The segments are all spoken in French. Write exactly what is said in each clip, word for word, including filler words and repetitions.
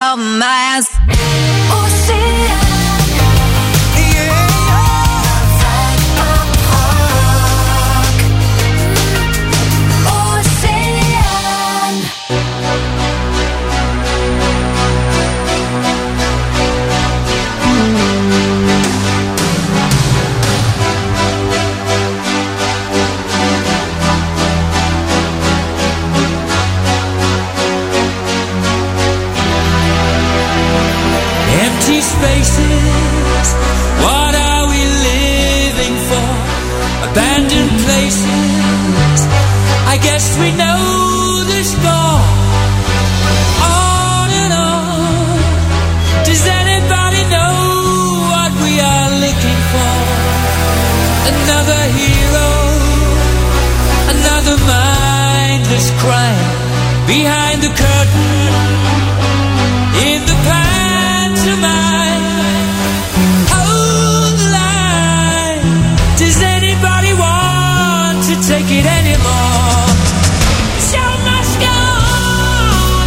of my ass. Ocean. Empty spaces, what are we living for? Abandoned places, I guess we know the score. On and on, does anybody know what we are looking for? Another hero, another mindless crime, behind the curtain, in the past. Hold the line. Does anybody want to take it anymore? The show must go on.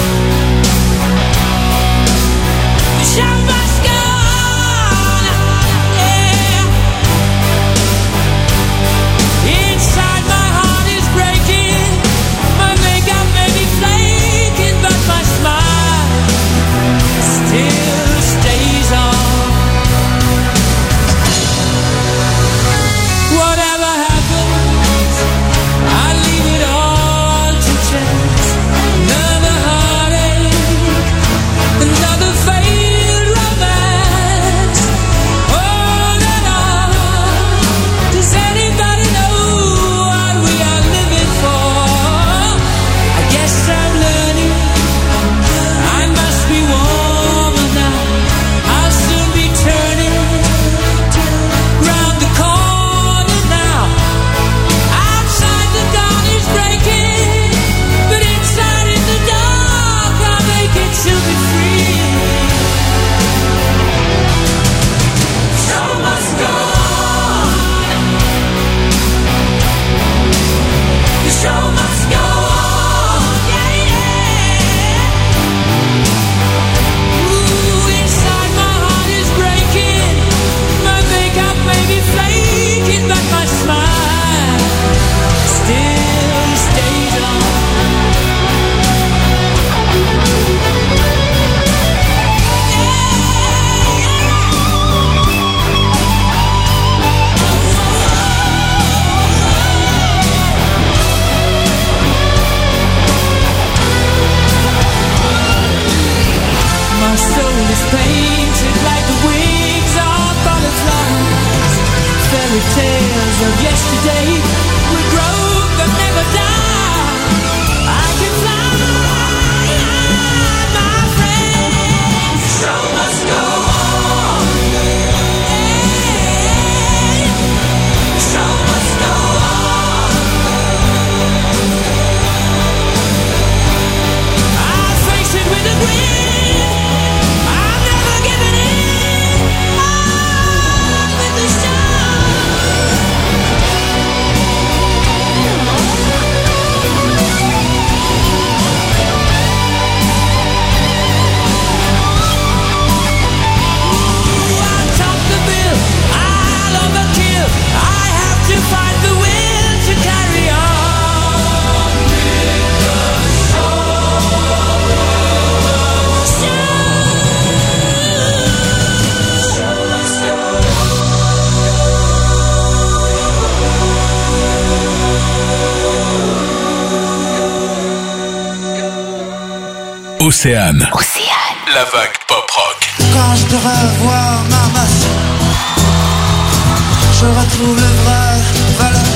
The show must go on. Yeah. Inside my heart is breaking. My makeup may be flaking, but my smile still stays on. Whatever happens, I leave it all to chance. Another heartache, another failed romance. On and on. Does anybody know what we are living for? I guess I'm learning. I must be warmer now. I'll soon be turning round the corner now. Outside the dawn is breaking, but inside in the dark I'll make it to be free. The show must go on. The show must go on. Yeah, yeah. Ooh, inside my heart is breaking. My makeup may be flaking, but my smile still stays on. My soul is painted like the wings of butterflies. Fairy tales of yesterday will grow but never die. I can fly, my friend. The show must go on. The show must go on. I'll face it with a grin. I'm never giving in. On with the show. I'll top the bill. I'll overkill. I have to find the will to carry on with the Océane. Océane. La vague pop rock. Quand je te revois, maman, je retrouve le vrai valeur.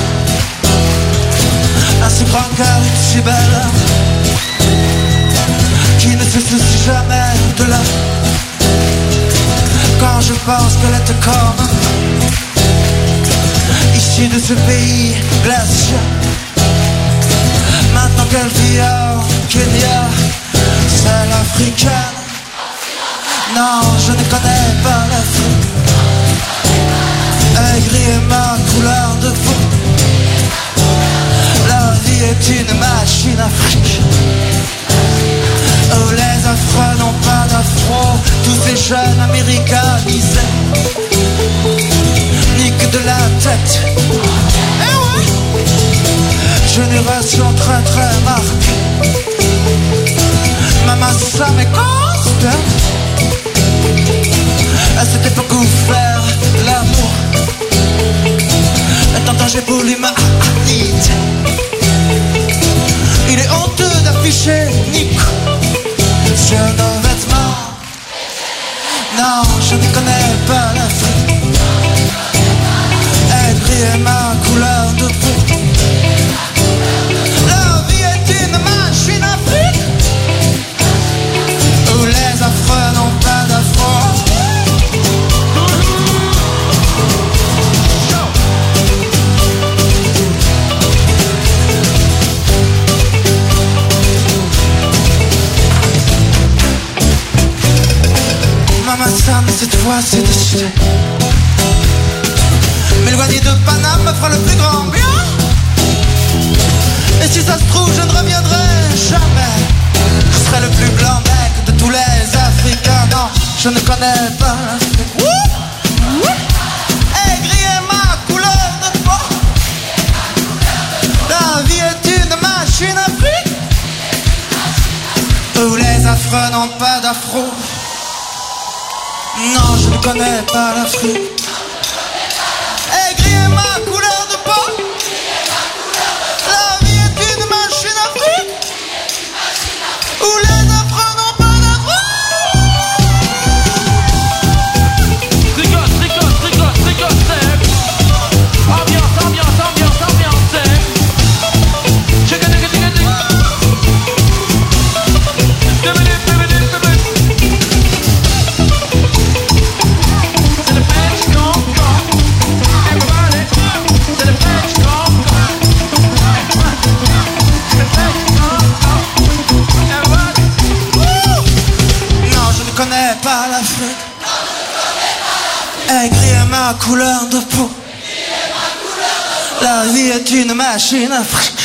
Un si grand cœur, une si belle, qui ne se soucie jamais de l'heure. Quand je pense qu'elle était comme issue de ce pays glacial. Maintenant qu'elle vit au Kenya, c'est l'africaine. Non, je ne connais pas l'Afrique. Aigri est ma couleur de peau. La vie est une machine afrique où les affreux n'ont pas jeune américanisé, ni que de la tête. Eh ouais. Génération très très marquée. Maman, ça m'écoute. À cette époque où faire l'amour est un danger pour l'humanité. Il est honteux d'afficher Nico sur nos vêtements. Non, je ne connais pas l'Afrique. Elle brille ma couleur de peau. La vie est une machine à fric où les affreux n'ont pas d'afro. Maman, ça, mais cette fois c'est décidé. M'éloigner de Paname me fera le plus grand bien. Et si ça se trouve, je ne reviendrai jamais. Je serai le plus blanc mec de tous les Africains. Non, je ne connais pas l'Afrique. Aigri est ma couleur de peau. La vie est une machine à fric où les affreux n'ont pas d'afro. Non, je ne connais pas l'Afrique. Aigri est ma couleur de peau. La vie est une machine à fric où les affreux n'ont pas d'afro. Tricote, tricote, tricote, tricote, sec. Ambiance, ambiance, ambiance, ambiance, sec. Chicken, chicken, chicken, chicken. Pas l'Afrique. Aigri est ma couleur de peau. La vie est une machine à fric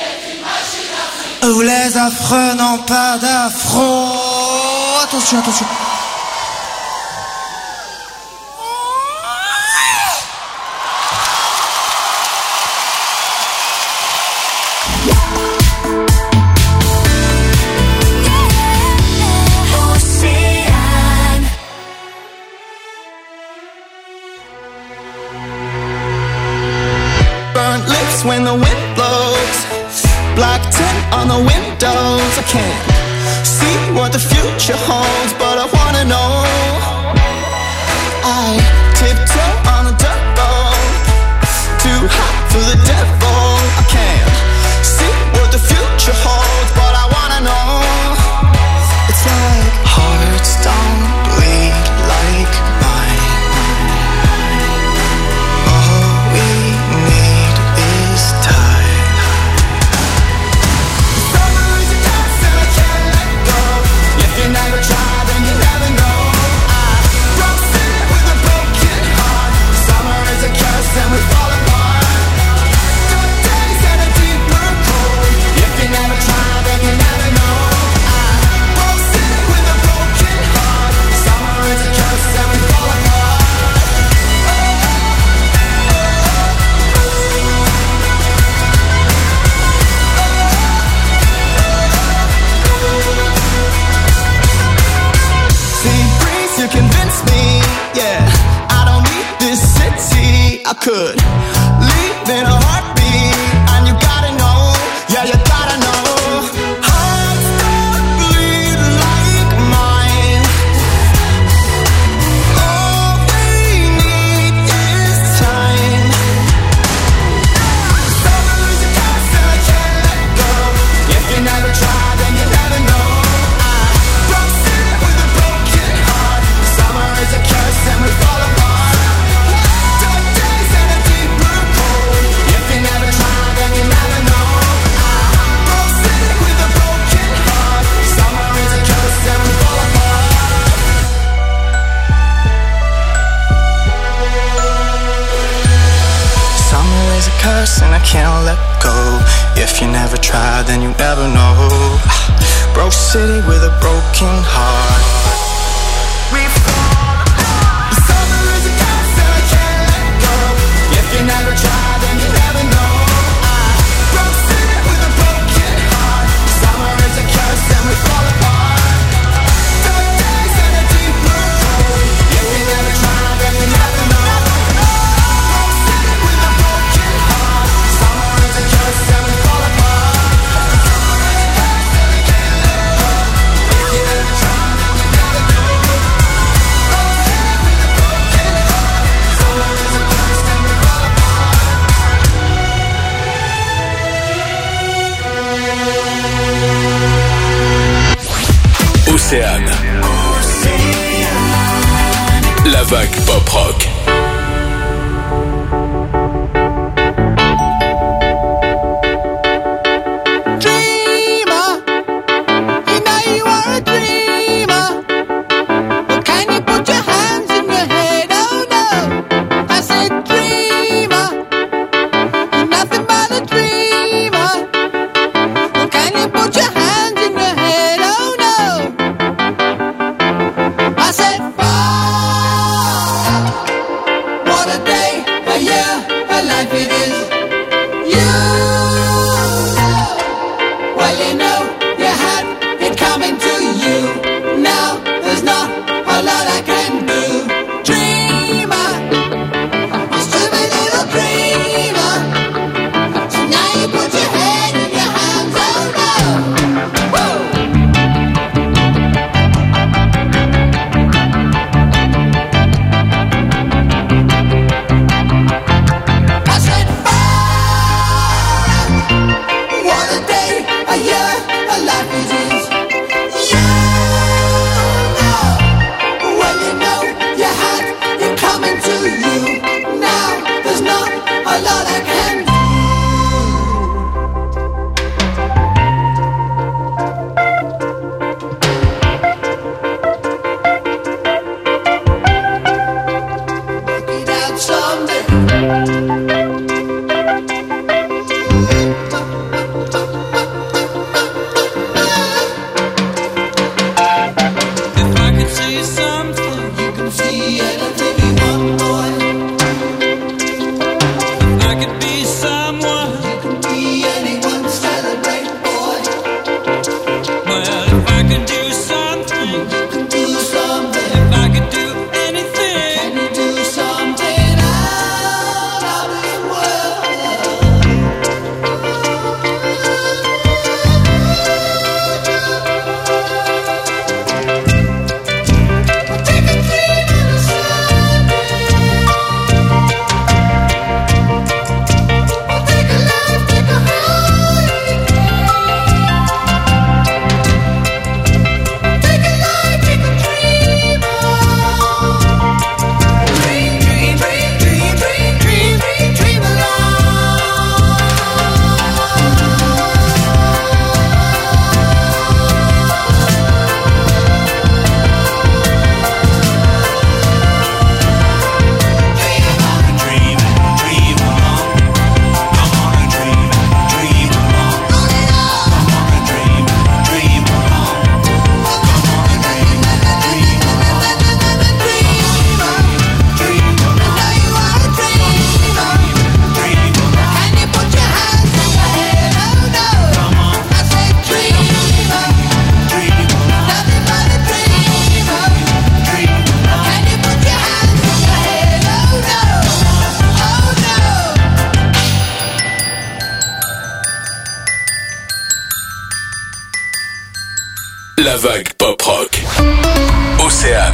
où les affreux n'ont pas d'afro. Attention, attention. When the wind blows, black tint on the windows. I can't see what the future holds, but I wanna know. I tiptoe on a dirt road, too hot for the devil. I can't see what the future holds, but I wanna know. It's like hearts don't bleed like mine. All we need is time. Summer is a curse and I can't let go. If you never try, then you never know. I broke city with a broken heart. Summer is a curse and we fall apart. Dark days and a deeper cold. If you never try, then you never know. I broke city with a broken heart. Summer is a curse and we fall apart. See, breeze, you convince me, yeah. I don't need this city. I could leave in a heartbeat, and you gotta know, yeah, you gotta know. Hearts don't bleed like mine. All we need is time. Summer is a curse and I can't let go. If you never try, then you never know. I broke city with a broken heart. Summer is a curse and we fall apart. Dark days and a deeper cold. If you never try, then you never know. I broke city with a broken heart. Summer is a curse and we fall apart. Summer is a curse and I can't let go. If you never try, then you never know. Broke city with a broken heart. We La vague pop rock. La vague pop rock. Océane.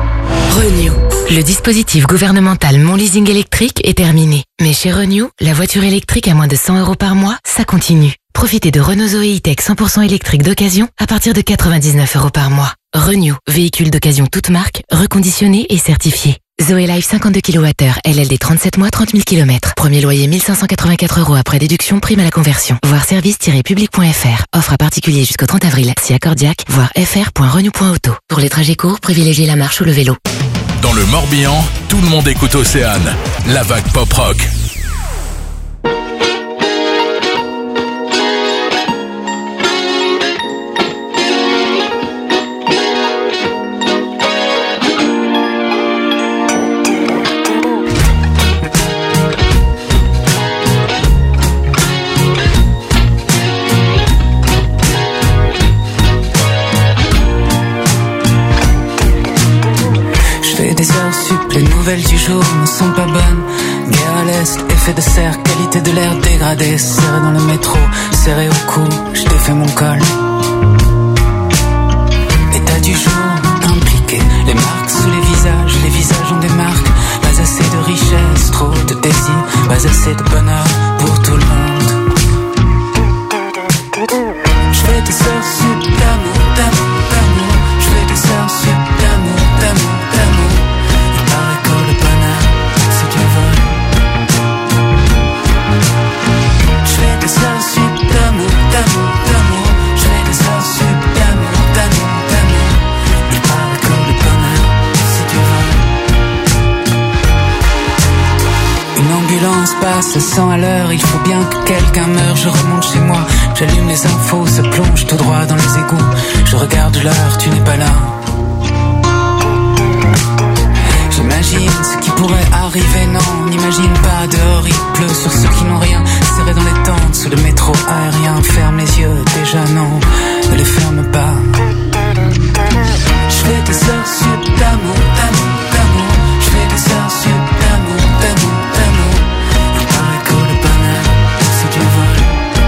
Renew. Le dispositif gouvernemental Mon Leasing électrique est terminé. Mais chez Renew, la voiture électrique à moins de cent euros par mois, ça continue. Profitez de Renault Zoé E-Tech cent pour cent électrique d'occasion à partir de quatre-vingt-dix-neuf euros par mois. Renew, véhicule d'occasion toute marque, reconditionné et certifié. Zoé Life cinquante-deux kilowattheures, L L D trente-sept mois, trente mille kilomètres. Premier loyer mille cinq cent quatre-vingt-quatre euros après déduction, prime à la conversion. Voir service tiret public point f r. Offre à particulier jusqu'au trente avril. Si accordiaque, voir f r point renew point auto. Pour les trajets courts, privilégiez la marche ou le vélo. Dans le Morbihan, tout le monde écoute Océane. La vague pop rock. Des heures sup, les nouvelles du jour ne sont pas bonnes. Guerre à l'est, effet de serre, qualité de l'air dégradée. Serré dans le métro, serré au cou, je défais mon col. État du jour, impliqué. Les marques sous les visages, les visages ont des marques. Pas assez de richesse, trop de désir. Pas assez de bonheur pour tout le monde. Je fais des heures sup d'amour, d'amour, d'amour. Je fais des heures sup d'amour, d'amour, d'amour. passe à cent à l'heure, il faut bien que quelqu'un meure. Je remonte chez moi, j'allume les infos, se plonge tout droit dans les égouts. Je regarde l'heure, tu n'es pas là. J'imagine ce qui pourrait arriver, non, n'imagine pas. Dehors il pleut sur ceux qui n'ont rien, serrés dans les tentes, sous le métro aérien. Ferme les yeux, déjà non, ne les ferme pas. Je fais des heures sup d'amour, d'amour, d'amour. Je fais des heures sup d'amour, d'amour, d'amour. Il paraît que le bonheur, c'est du vol.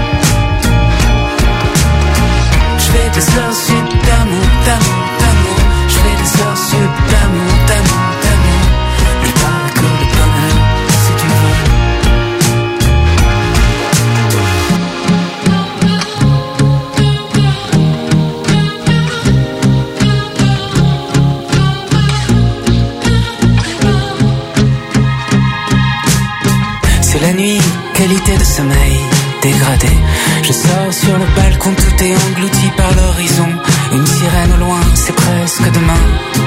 Je fais des heures sup d'amour, d'amour, d'amour. Je fais des heures sup d'amour, d'amour, d'amour. Il paraît que le bonheur, c'est du vol. C'est la nuit, qualité de sommeil dégradé. Je sors sur le balcon, tout est englouti par l'horizon. Une sirène au loin, c'est presque demain.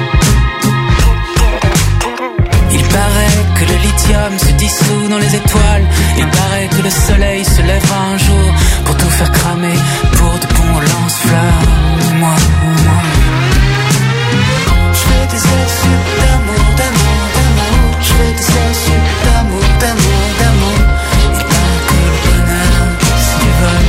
Il paraît que le lithium se dissout dans les étoiles. Il paraît que le soleil se lèvera un jour pour tout faire cramer, pour de bons lance-flammes. Moi, moi. Je fais des heures sup d'amour, d'amour, d'amour. Je fais des heures sup d'amour, d'amour, d'amour. Il paraît que le bonheur, c'est du vol.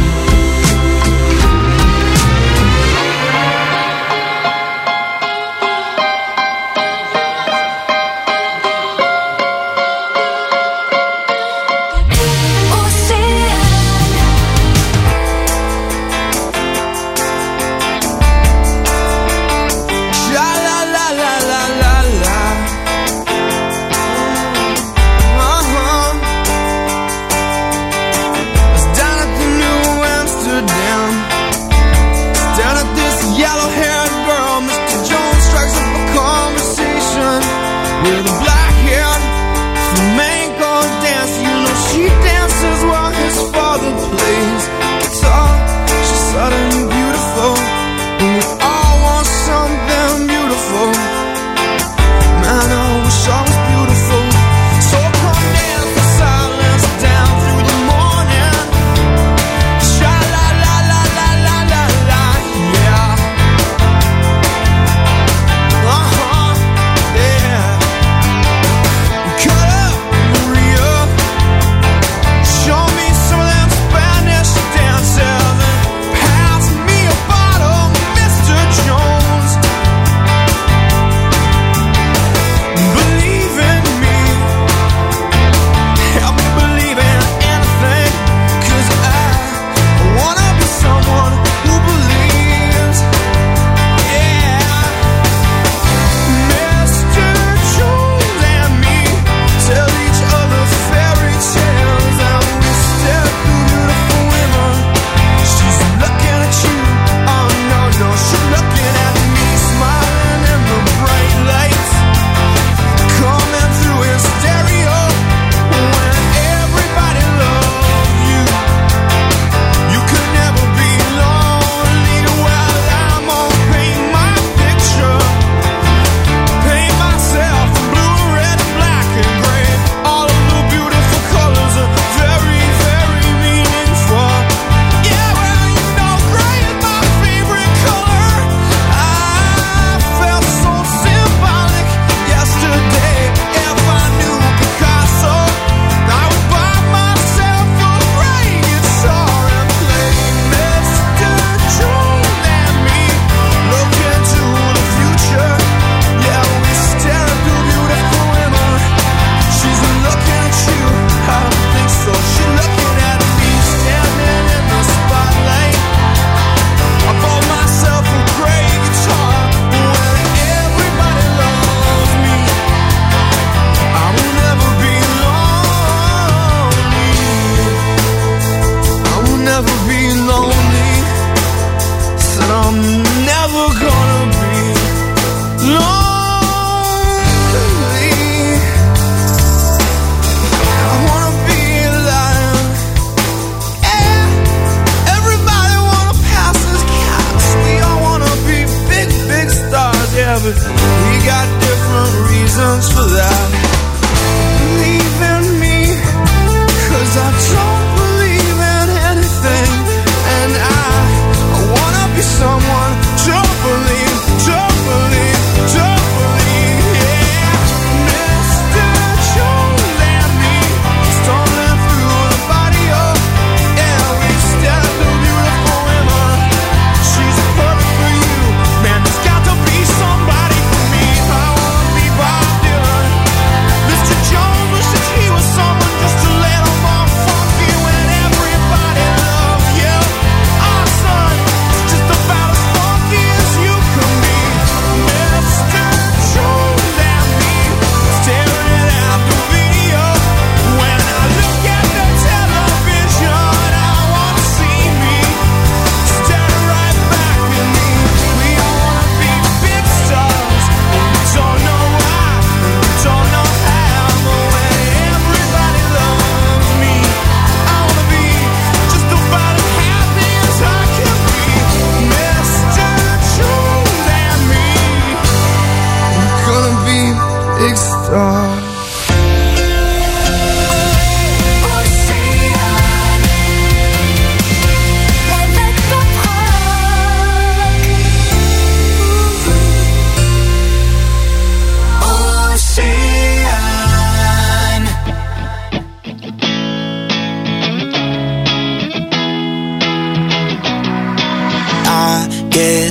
reasons for that. Believe in me,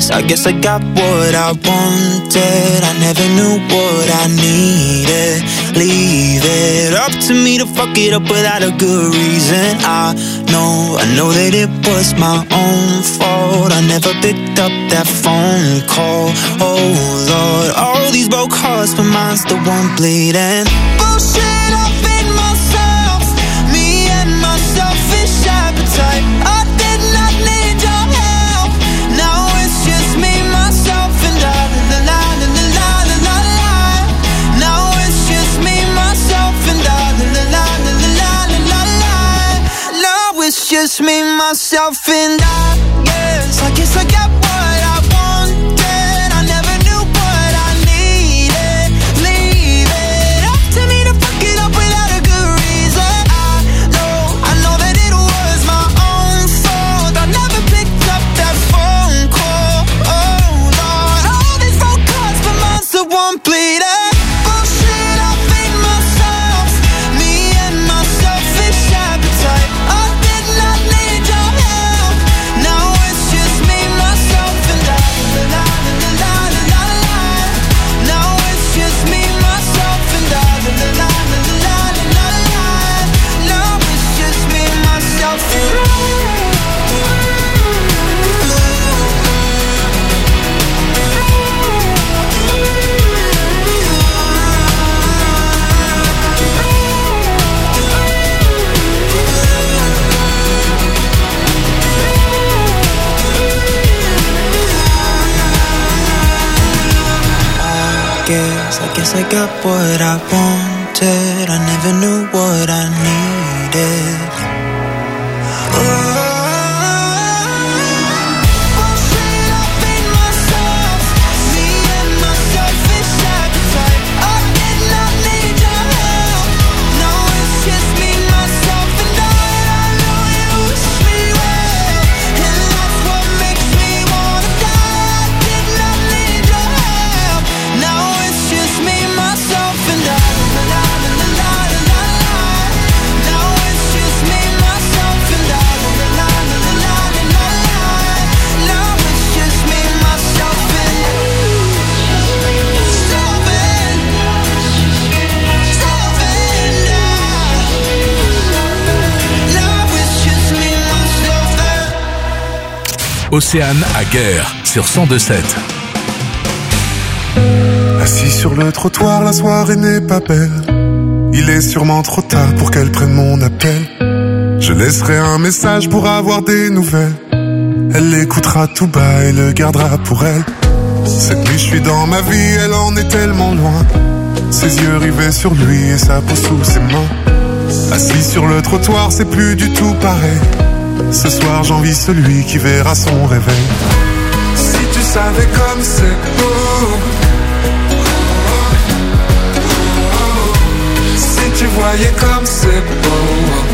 guess, I guess I got what I wanted. I never knew what I needed. Leave it up to me to fuck it up without a good reason. I know, I know that it was my own fault. I never picked up that phone call. Oh Lord, all these broke hearts, but mine's the one bleeding. Bullshit, I've been myself, me and my selfish appetite. I did not need your help. Now it's just me, myself, and I. La la la la la la la. Now it's just me, myself, and I. La la la la la la la. Now it's just me, myself, and I. Yes, I guess I got what I wanted. I never knew what I needed. Leave it up to me to fuck it up without a good reason. I know, I know that it was my own fault. I never picked up that phone call. Oh Lord, all these phone calls, but mine's the one bleeding. Bullshit, I've been myself, me and my selfish appetite. I did not need your help. Now it's just me, myself, and I. La la la la la la. Now it's just me, myself, and I. La la la la la la. Now it's just me, myself, and I. I guess, I guess I got what I wanted. I never knew what I needed. Oh. Bullshit, I've been myself, me and my selfish appetite. I did not need your help. Now it's just me, myself, and I. I know you wish me well, and that's what makes me wanna die. I did not need your help. Now it's just me, myself, and I. La la la la la la la. Now it's just me, myself, and I. La la la la la la la. Now it's just me, myself, and I. Self and self and I. Now it's just me, myself, and Océane à Guerre sur cent deux sept. Assis sur le trottoir, la soirée n'est pas belle. Il est sûrement trop tard pour qu'elle prenne mon appel. Je laisserai un message pour avoir des nouvelles. Elle l'écoutera tout bas et le gardera pour elle. Cette nuit je suis dans ma vie, elle en est tellement loin. Ses yeux rivés sur lui et sa peau sous ses mains. Assis sur le trottoir, c'est plus du tout pareil. Ce soir j'envie celui qui verra son réveil. Si tu savais comme c'est beau, si tu voyais comme c'est beau.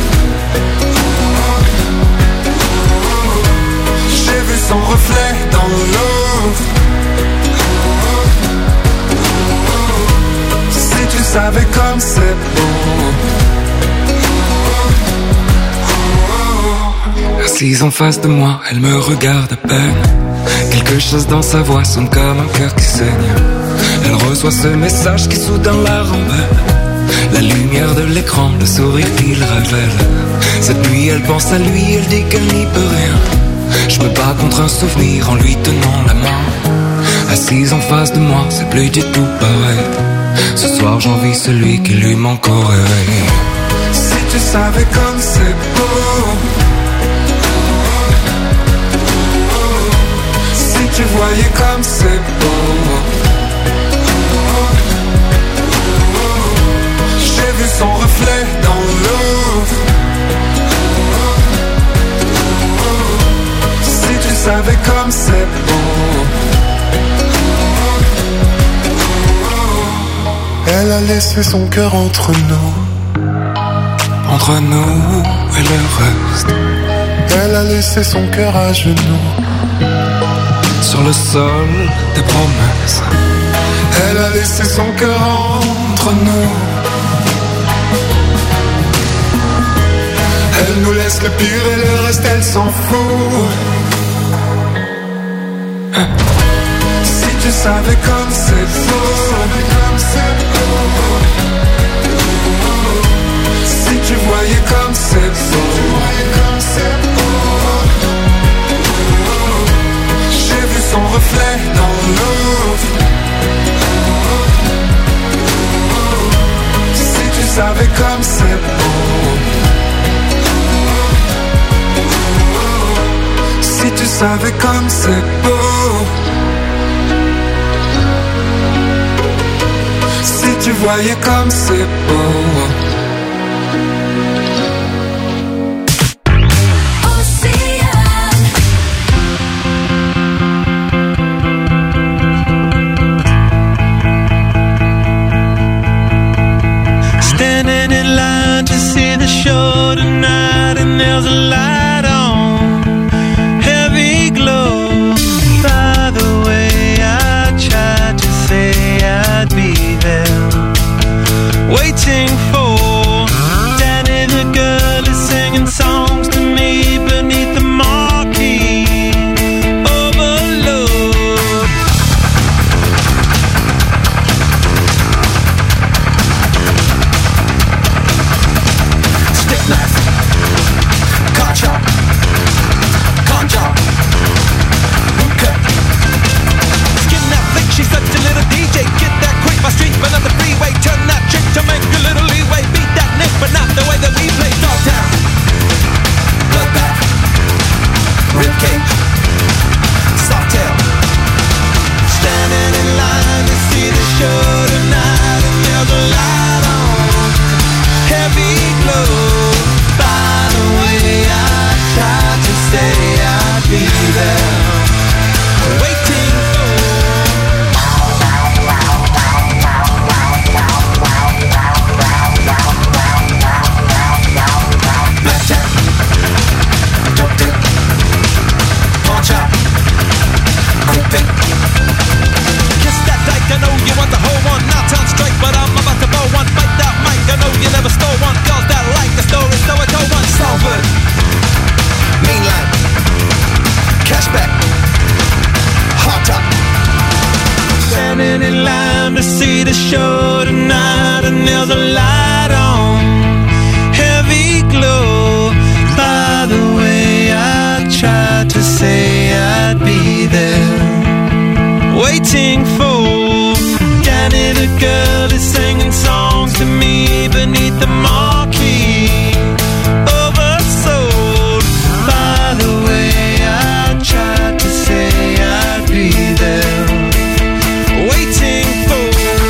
J'ai vu son reflet dans l'eau. Si tu savais comme c'est beau. Assise en face de moi, elle me regarde à peine. Quelque chose dans sa voix sonne comme un cœur qui saigne. Elle reçoit ce message qui soudain la rembelle. La lumière de l'écran, le sourire qu'il révèle. Cette nuit elle pense à lui, elle dit qu'elle n'y peut rien. Je me bats contre un souvenir en lui tenant la main. Assise en face de moi, c'est plus du tout pareil. Ce soir j'envie celui qui lui manque au réveil. Si tu savais comme c'est beau. Si tu voyais comme c'est beau. J'ai vu son reflet dans l'eau. Si tu savais comme c'est beau. Elle a laissé son cœur entre nous. Entre nous et le reste. Elle a laissé son cœur à genoux. Sur le sol des promesses. Elle a laissé son cœur entre nous. Elle nous laisse le pire et le reste elle s'en fout. Si tu savais comme c'est beau, si tu voyais comme c'est beau, j'ai vu son reflet dans l'eau. Si tu savais comme c'est beau, si tu savais comme c'est beau, si tu voyais comme c'est beau. Standing in line to see the show tonight, and there's a light on, heavy glow. By the way, I tried to say I'd be there, waiting for Danny the girl is singing songs to me beneath the marquee. Overload. Stick knife, car chop, con chop, hookah. Skin that flick, she's such a little D J. Get that quick, my street, but not the freeway. Turn that trick to make a little leeway. Beat that nick, but not the way that we play. Dogtown, bloodbath, ribcage, softail. Standing in line to see the show tonight, and there's a light on, heavy glow. By the way, I tried to say I'd be there, waiting for blackjack, dope dick, pawn chop, quick pick. Kiss that dyke, I know you want the whole one. Now town straight, but I'm about to blow one. Fight that mic, I know you never stole one. Girls that like the story, so I told one. Salford, mainline, cashback, hot top. Standing in line to see the show tonight, and there's a light on, heavy glow. By the way, I tried to say I'd be there, waiting for Danny the girl is singing songs to me beneath the marquee. Oversold. By the way, I tried to say I'd be there, waiting for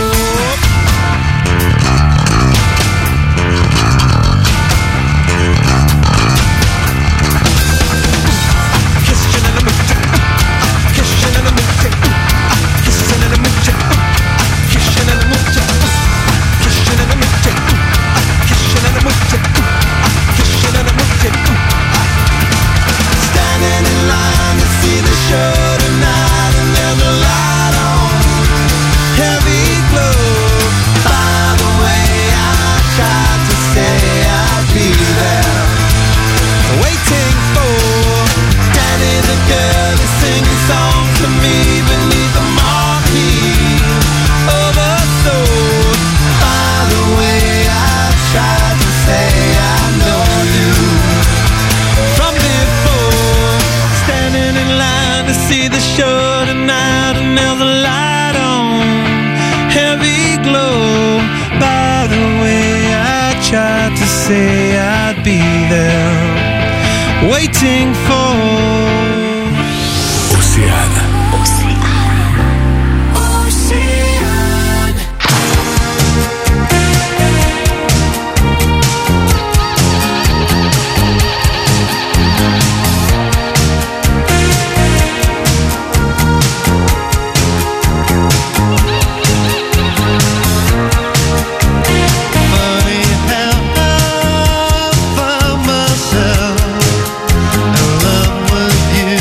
Christian and a mooch, Christian and a mooch, Christian and a mooch, Christian and a mooch, Christian and a mooch, Christian and a mooch, Christian and a mooch. Standing in line to see the show tonight, and there's a light on, heavy glow. By the way, I tried to say I'd be there, waiting for Danny the girl is singing songs to me beneath the marquee. Oversold. By the way, I tried to say I know you from before. Standing in line to see the show tonight, and there's a light on, heavy glow. By the way, I tried to say I'd be there, waiting for Océane. Funny how I found myself in love with you.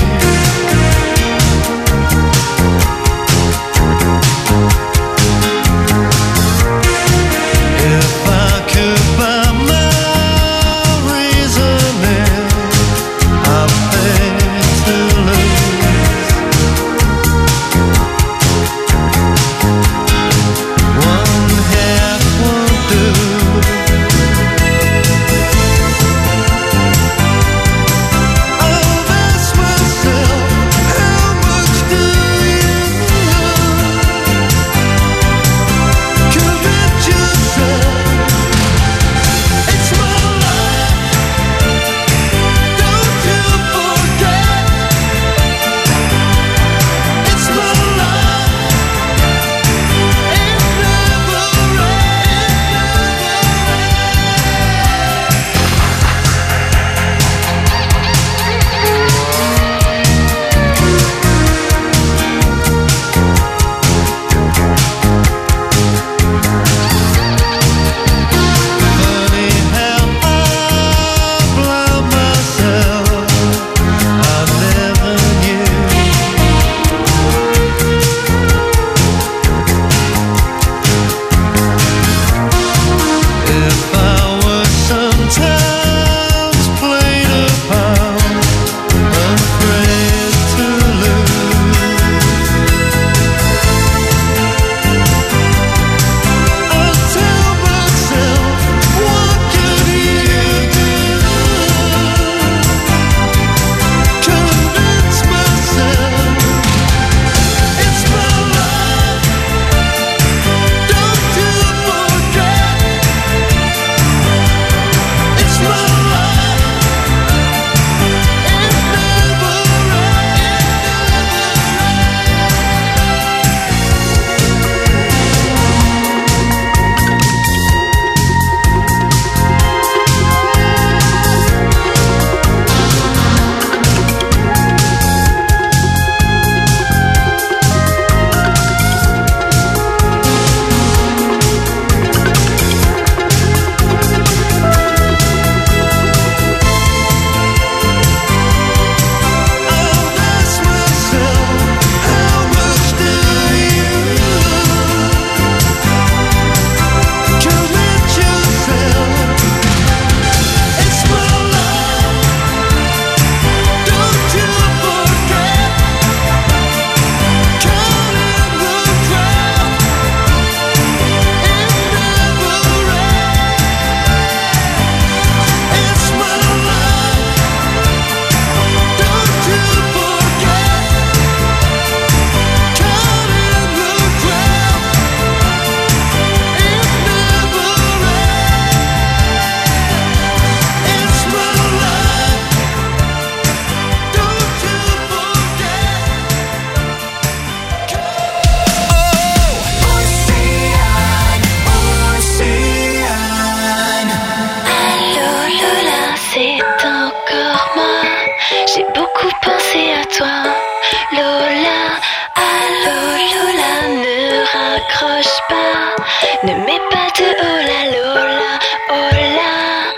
Ne mets pas de oh la Lola, oh la.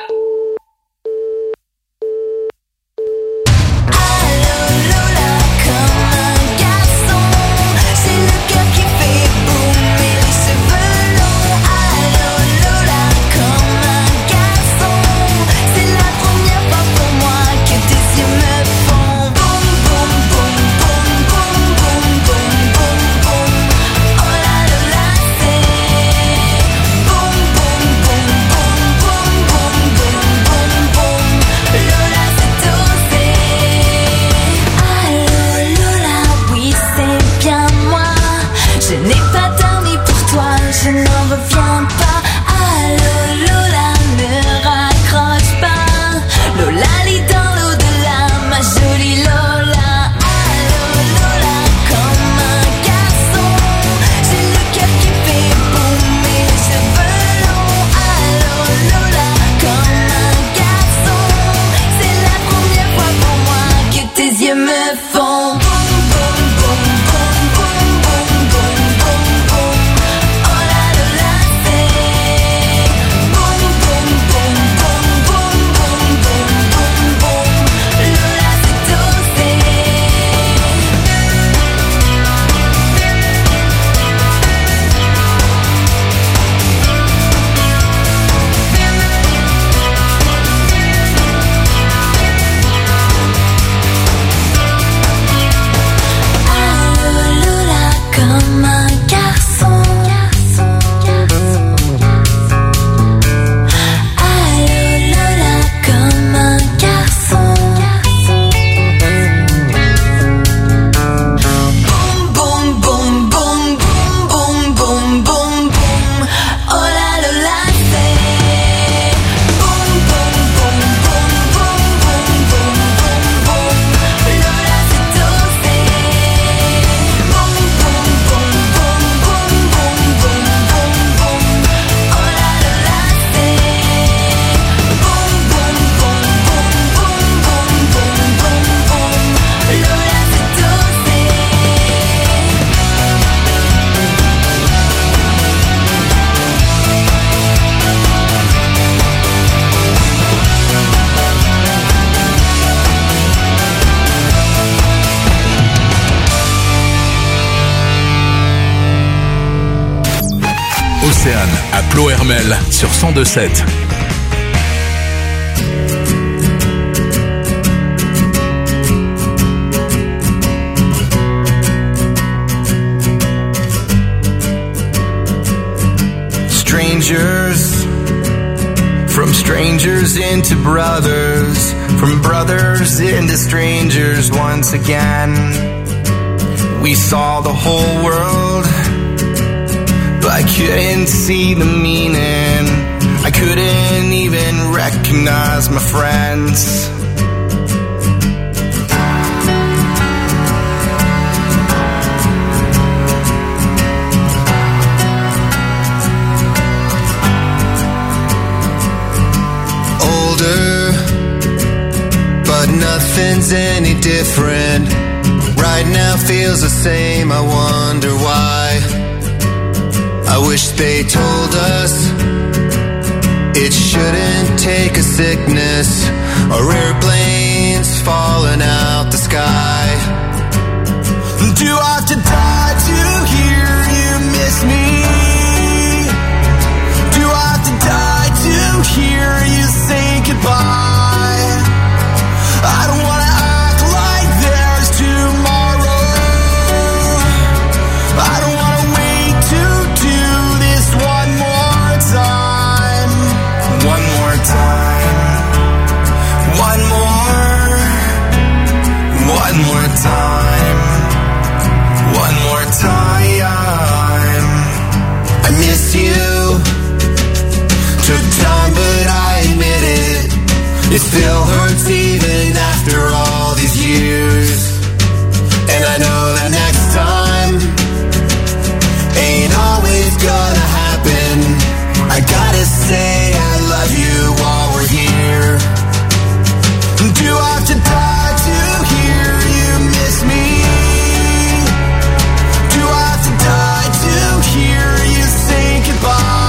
Allô Lola, comme un garçon, c'est le cœur qui fait boum et les cheveux longs. Allô Lola, comme un garçon, c'est la première fois pour moi que tes yeux me font boum boum boum boum boum boum boum boum boum. Oh la Lola, c'est boum boum boum boum boum boum boum boum boum. Lola, c'est osé. Allô Lola, oui c'est bien moi. Je n'ai pas dormi pour toi, je n'en reviens pas. Allô Lola, ne raccroche pas. Lola lit dans l'au-delà, ma jolie Lola. Allô Lola, comme un garçon, j'ai le cœur qui fait boum et les cheveux longs. Allô Lola, comme un garçon, c'est la première fois pour moi que tes yeux me font boum boum boum boum boum boum boum boum boum. Oh la Lola, c'est boum boum boum boum boum boum boum boum boum. Lola, c'est osé. Allô Lola, comme un garçon. Allô Lola, comme un garçon. Boum boum boum boum boum boum boum boum boum. Oh la Lola, c'est boum boum boum boum boum boum boum boum boum. Lola, c'est osé. Boum boum boum boum boum boum boum boum boum. Oh la Lola, c'est boum boum boum boum boum boum boum boum boum. Lola, c'est osé. Océane à Plohermel sur cent deux sept. Strangers, from strangers into brothers, from brothers into strangers once again. We saw the whole world, but I couldn't see the meaning. I couldn't even recognize my friends. Older, but nothing's any different. Right now feels the same, I wonder why. I wish they told us it shouldn't take a sickness or airplanes falling out the sky. Do I have to die to hear you miss me? Do I have to die to hear you say goodbye? I don't wanna act like there's tomorrow. I don't wanna wait to do this one more time. One more time. One more. One more time. One more time. I miss you. Took time, but I admit it. It still hurts even after all these years. And I know that next time ain't always gonna happen. I gotta say I love you while we're here. Do I have to die to hear you miss me? Do I have to die to hear you say goodbye?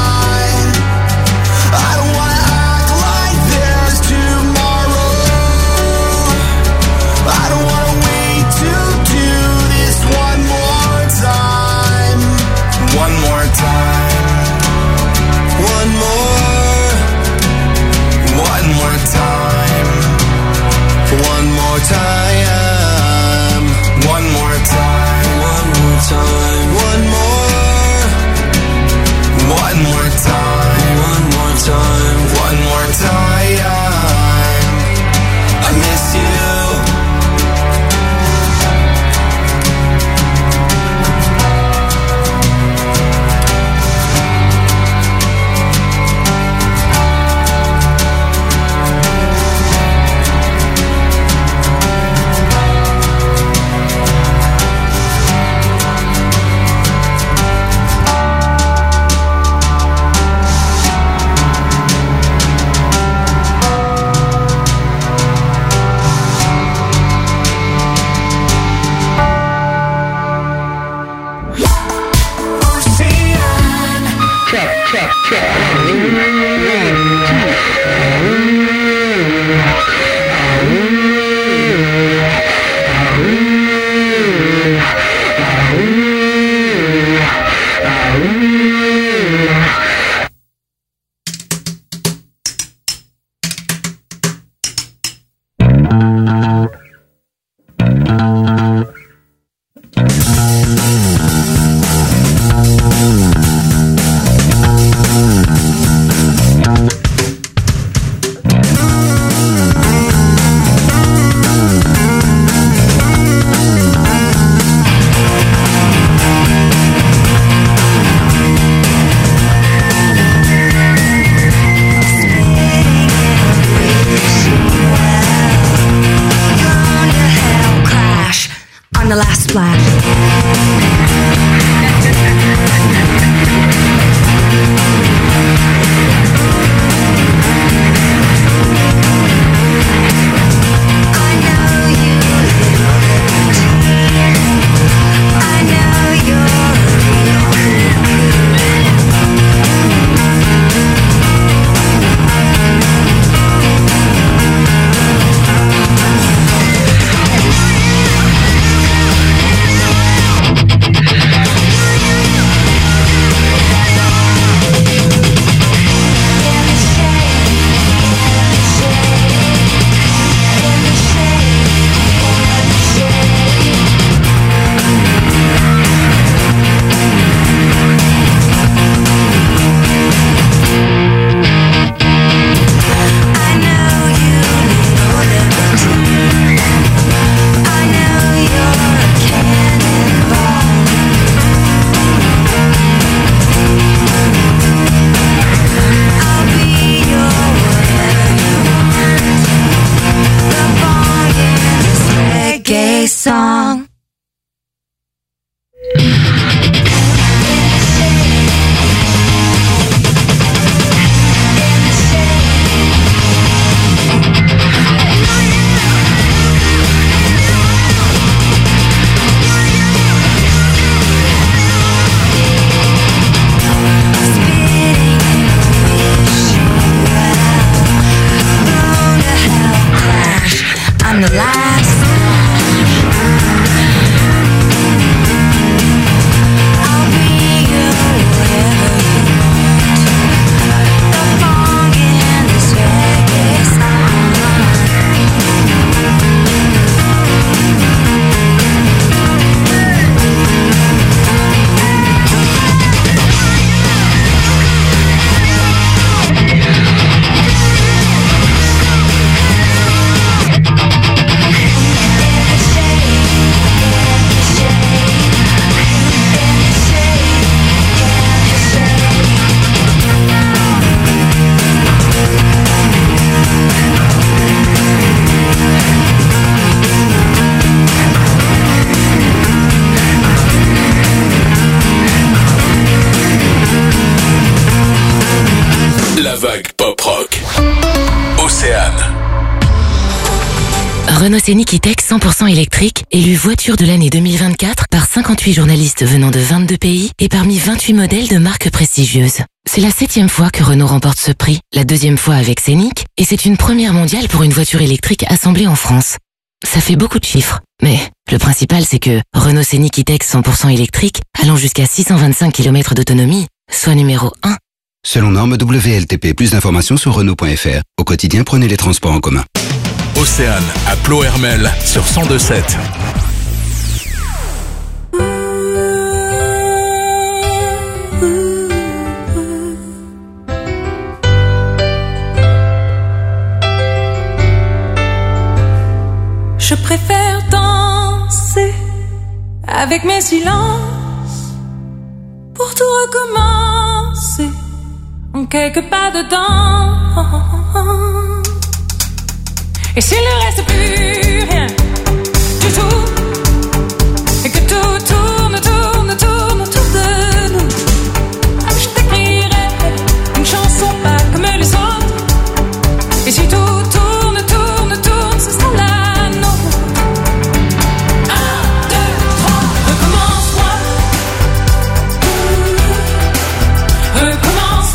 The last splash. Song. I'm the last. La vague pop-rock. Océane. Renault Scénic E-Tech cent pour cent électrique, élu voiture de l'année deux mille vingt-quatre par cinquante-huit journalistes venant de vingt-deux pays et parmi vingt-huit modèles de marques prestigieuses. C'est la septième fois que Renault remporte ce prix, la deuxième fois avec Scénic, et c'est une première mondiale pour une voiture électrique assemblée en France. Ça fait beaucoup de chiffres, mais le principal c'est que Renault Scénic E-Tech cent pour cent électrique, allant jusqu'à six cent vingt-cinq kilomètres d'autonomie, soit numéro un. Selon norme W L T P, plus d'informations sur Renault point F R. Au quotidien, prenez les transports en commun. Océane à Plohermel sur cent deux sept. Je préfère danser avec mes silences pour tout recommencer en quelques pas dedans. Et s'il ne reste plus rien du tout, et que tout tourne, tourne, tourne autour de nous, je t'écrirai une chanson pas comme les autres. Et si tout tourne, tourne, tourne, ce sera la nôtre. Un, deux, trois, recommence-moi. Recommence.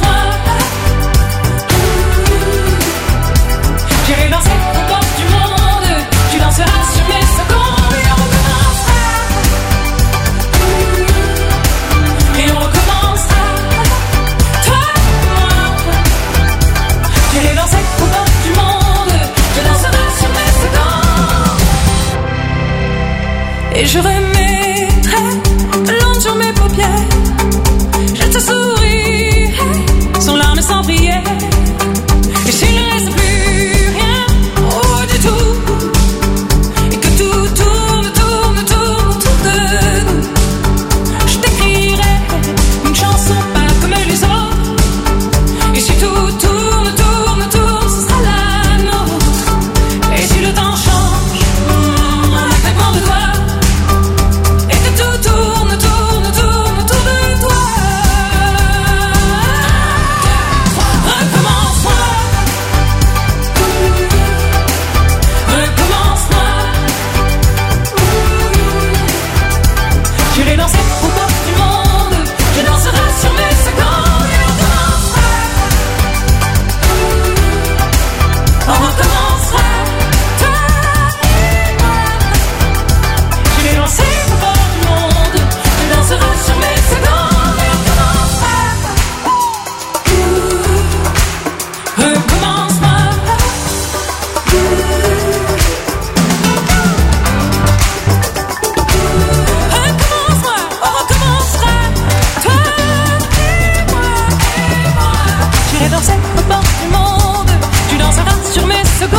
j'irai danser au bord du monde. Tu danseras sur mes secondes.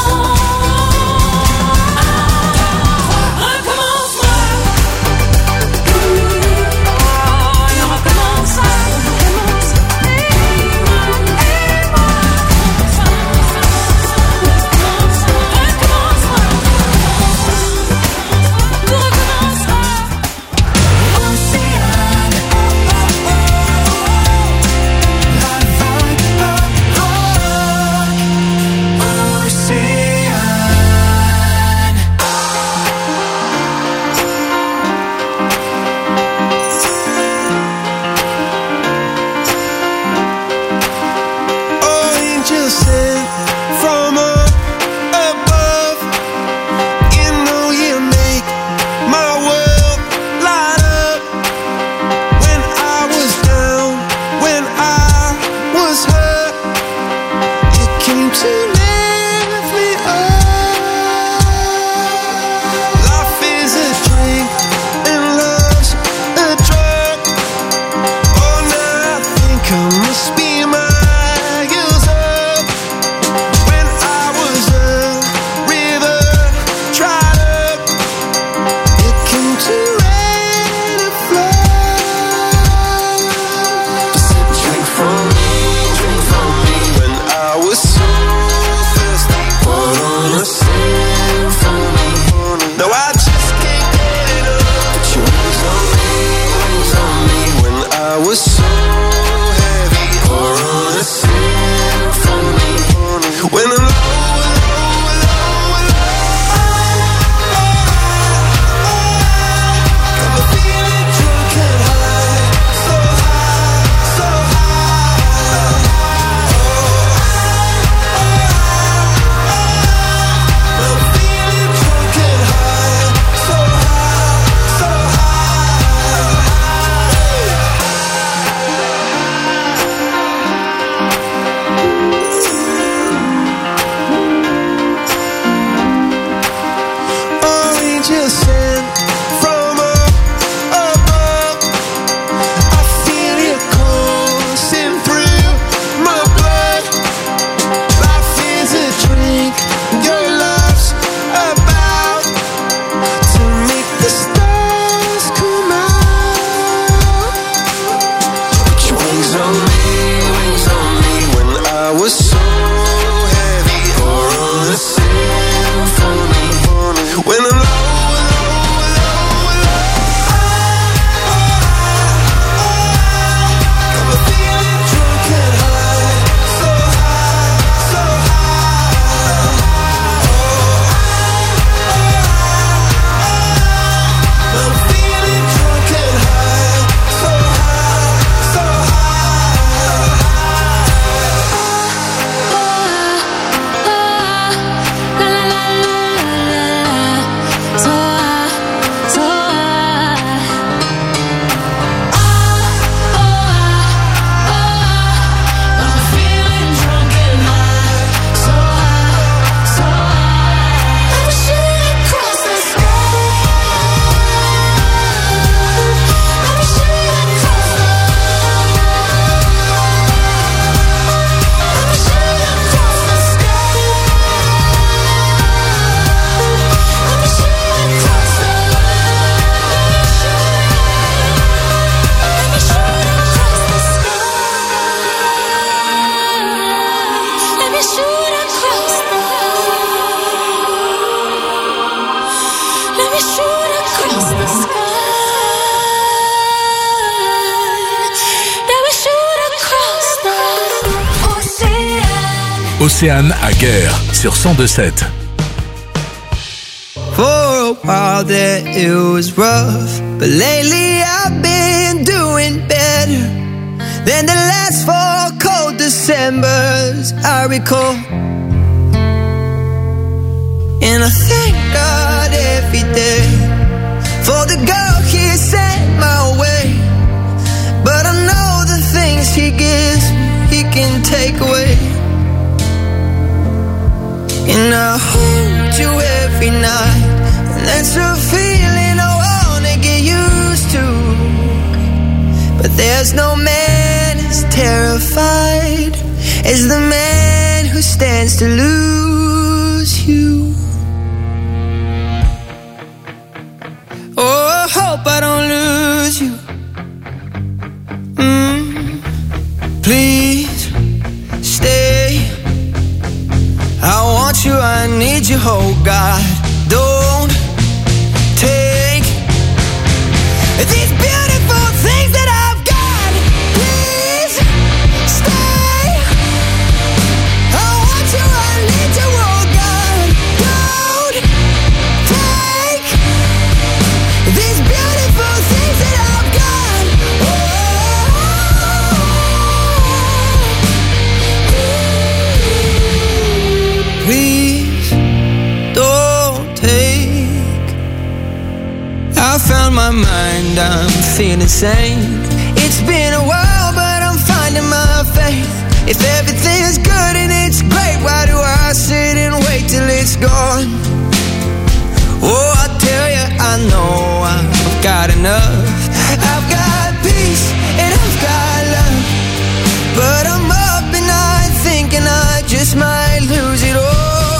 Océane à Guerre sur cent deux sept. For a while there it was rough, but lately I've been doing better than the last four cold Decembers I recall. And I thank God every day for the girl He sent my way. But I know the things He gives He can take away. And I hold you every night, and that's a feeling I wanna get used to. But there's no man as terrified is the man who stands to lose you. Oh, I hope I don't lose you. Mm, please stay. I want you, I need you, oh God. Don't take these beautiful things that I've got. Please stay. I want you, I need you, oh God. Don't take these beautiful things that I've got. Oh, please don't take. I found my mind, I'm feeling sane. It's been a while, but I'm finding my faith. If everything's good and it's great, why do I sit and wait till it's gone? Oh, I tell you, I know I've got enough. I've got peace and I've got love, but I'm up and I'm thinking I just might lose it all.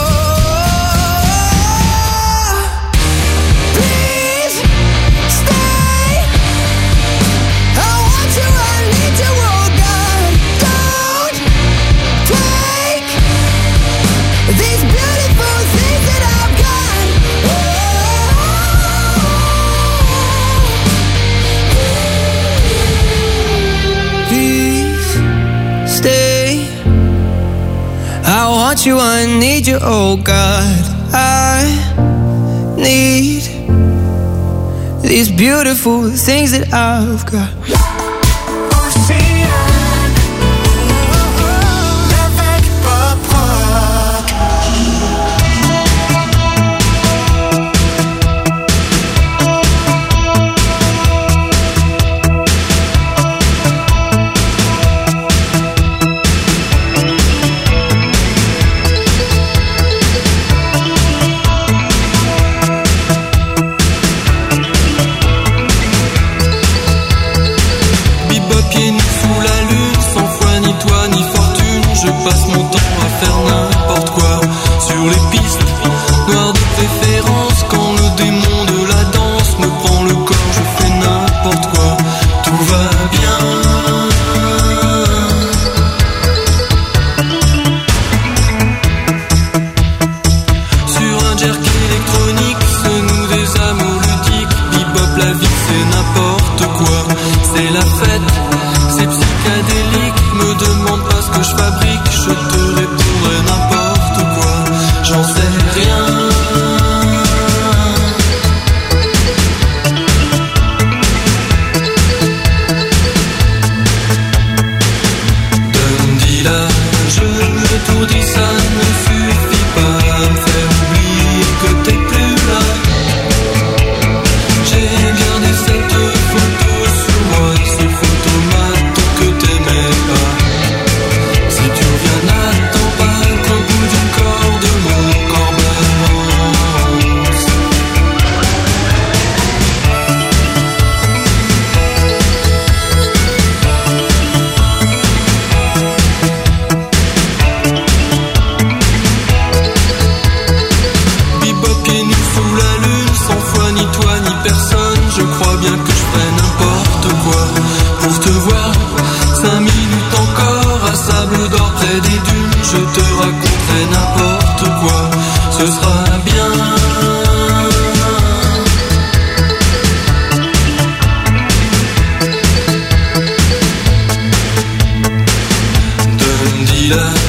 Please stay. I want you, I need you, oh God. Don't take these beautiful things that I've got. Please stay. I want you, I need you, oh God. I need these beautiful things that I've got. Je passe mon temps à faire n'importe quoi sur les pistes noires de préférence. Quand le démon de la danse me prend le corps, je fais n'importe quoi. Tout va bien. Sur un jerk électronique se nouent des amours ludiques. Bebop, la vie c'est n'importe quoi. C'est la fête, c'est psychédélique. Me demande pas ce que je fabrique, je te répondrai n'importe quoi. J'en sais rien. Donne-dis là, je le tour dis ça ne suffit pas à me faire oublier que t'es plus là. J'ai gardé cette photo sur moi, ce photomaton que t'aimais pas. Si tu reviens, n'attends pas qu'au bout du corps de mon corps balance. Bebop pieds nus sous la lune, sans foi ni toi ni personne. Je crois bien que je ferai n'importe quoi pour te voir. Cinq minutes encore à sable d'or près des dunes. Je te raconterai n'importe quoi, ce sera bien. Donne-dis là.